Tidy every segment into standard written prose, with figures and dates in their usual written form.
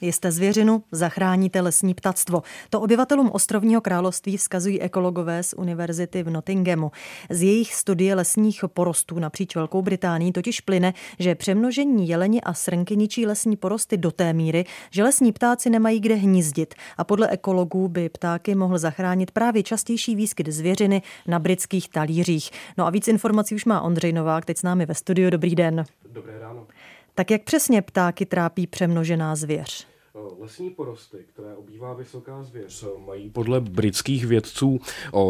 Jste zvěřinu, zachráníte lesní ptactvo. To obyvatelům ostrovního království vzkazují ekologové z univerzity v Nottinghamu. Z jejich studie lesních porostů napříč Velkou Británií totiž plyne, že přemnožení jeleni a srnky ničí lesní porosty do té míry, že lesní ptáci nemají kde hnízdit. A podle ekologů by ptáky mohl zachránit právě častější výskyt zvěřiny na britských talířích. No a víc informací už má Ondřej Novák, teď s námi ve studiu. Dobrý den. Dobré ráno. Tak jak přesně ptáky trápí přemnožená zvěř? Lesní porosty, které obývá vysoká zvěř, mají podle britských vědců o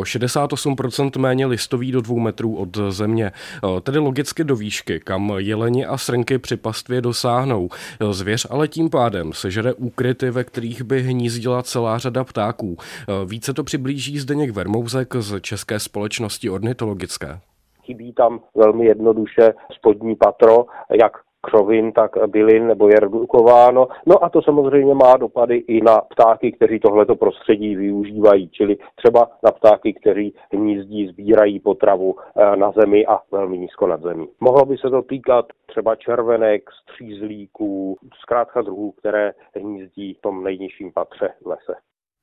68% méně listoví do 2 metrů od země, tedy logicky do výšky, kam jeleni a srnky při pastvě dosáhnou. Zvěř ale tím pádem sežere úkryty, ve kterých by hnízdila celá řada ptáků. Více to přiblíží Zdeněk Vermouzek z České společnosti ornitologické. Chybí tam velmi jednoduše spodní patro, jak křovin, tak bylin, nebo je redukováno. No a to samozřejmě má dopady i na ptáky, kteří tohleto prostředí využívají, čili třeba na ptáky, kteří hnízdí, sbírají potravu na zemi a velmi nízko nad zemí. Mohlo by se to týkat třeba červenek, střízlíků, zkrátka druhů, které hnízdí v tom nejnižším patře v lese.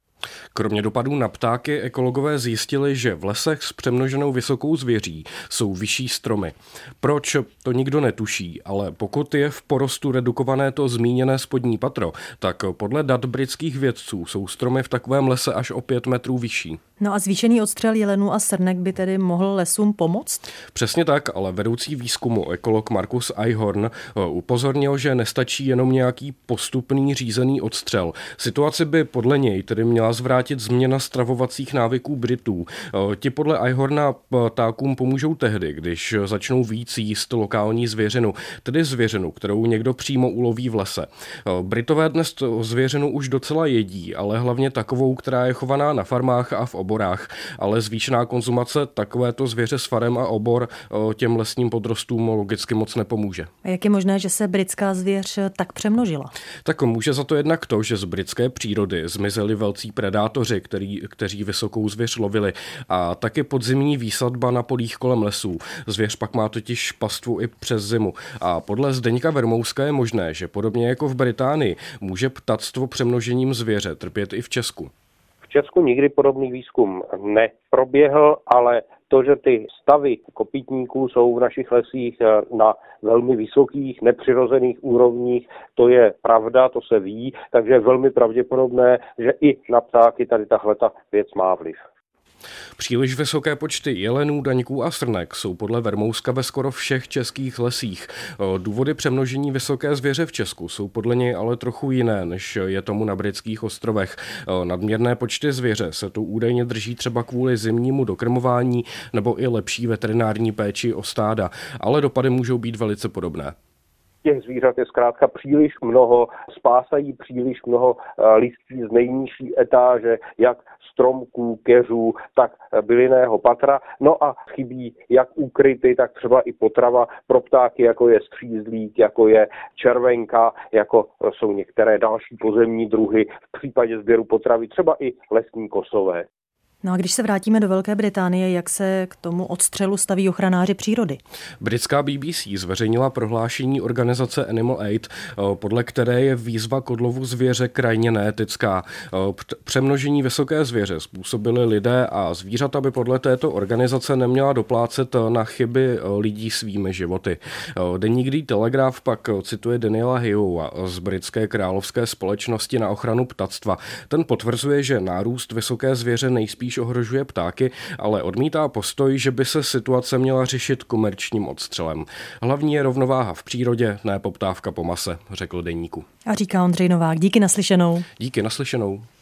Kromě dopadů na ptáky ekologové zjistili, že v lesech s přemnoženou vysokou zvěří jsou vyšší stromy. Proč, to nikdo netuší, ale pokud je v porostu redukované to zmíněné spodní patro, tak podle dat britských vědců jsou stromy v takovém lese až o 5 metrů vyšší. No a zvýšený odstřel jelenů a srnek by tedy mohl lesům pomoct? Přesně tak, ale vedoucí výzkumu ekolog Marcus Ihorn upozornil, že nestačí jenom nějaký postupný řízený odstřel. Situaci by podle něj tedy měla zvrátit změna stravovacích návyků Britů. Ti podle Ihorna ptákům pomůžou tehdy, když začnou víc jíst lokální zvěřinu, tedy zvěřinu, kterou někdo přímo uloví v lese. Britové dnes zvěřinu už docela jedí, ale hlavně takovou, která je chovaná na farmách a v oborách. Ale zvýšená konzumace takovéto zvěře s farem a obor těm lesním podrostům logicky moc nepomůže. A jak je možné, že se britská zvěř tak přemnožila? Tak může za to jednak to, že z britské přírody zmizeli velcí predátoři, kteří vysokou zvěř lovili, a taky podzimní výsadba na polích kolem lesů. Zvěř pak má totiž pastvu i přes zimu. A podle Zdeňka Vermouska je možné, že podobně jako v Británii může ptactvo přemnožením zvěře trpět i v Česku. V Česku nikdy podobný výzkum neproběhl, ale to, že ty stavy kopytníků jsou v našich lesích na velmi vysokých, nepřirozených úrovních, to je pravda, to se ví, takže je velmi pravděpodobné, že i na ptáky tady tahleta věc má vliv. Příliš vysoké počty jelenů, daňků a srnek jsou podle Vermouska ve skoro všech českých lesích. Důvody přemnožení vysoké zvěře v Česku jsou podle něj ale trochu jiné, než je tomu na britských ostrovech. Nadměrné počty zvěře se tu údajně drží třeba kvůli zimnímu dokrmování nebo i lepší veterinární péči o stáda, ale dopady můžou být velice podobné. Těch zvířat je zkrátka příliš mnoho, spásají příliš mnoho listí z nejnižší etáže, jak stromků, keřů, tak bylinného patra. No a chybí jak úkryty, tak třeba i potrava pro ptáky, jako je střízlík, jako je červenka, jako jsou některé další pozemní druhy, v případě sběru potravy třeba i lesní kosové. No a když se vrátíme do Velké Británie, jak se k tomu odstřelu staví ochranáři přírody? Britská BBC zveřejnila prohlášení organizace Animal Aid, podle které je výzva k odlovu zvěře krajně neetická. Přemnožení vysoké zvěře způsobili lidé a zvířata by podle této organizace neměla doplácet na chyby lidí svými životy. Deník The Telegraph pak cituje Daniela Hyoua z britské královské společnosti na ochranu ptactva. Ten potvrzuje, že nárůst vysoké zvěře nejspíš ohrožuje ptáky, ale odmítá postoj, že by se situace měla řešit komerčním odstřelem. Hlavní je rovnováha v přírodě, ne poptávka po mase, řekl deníku. A říká Ondřej Novák. Díky naslyšenou. Díky naslyšenou.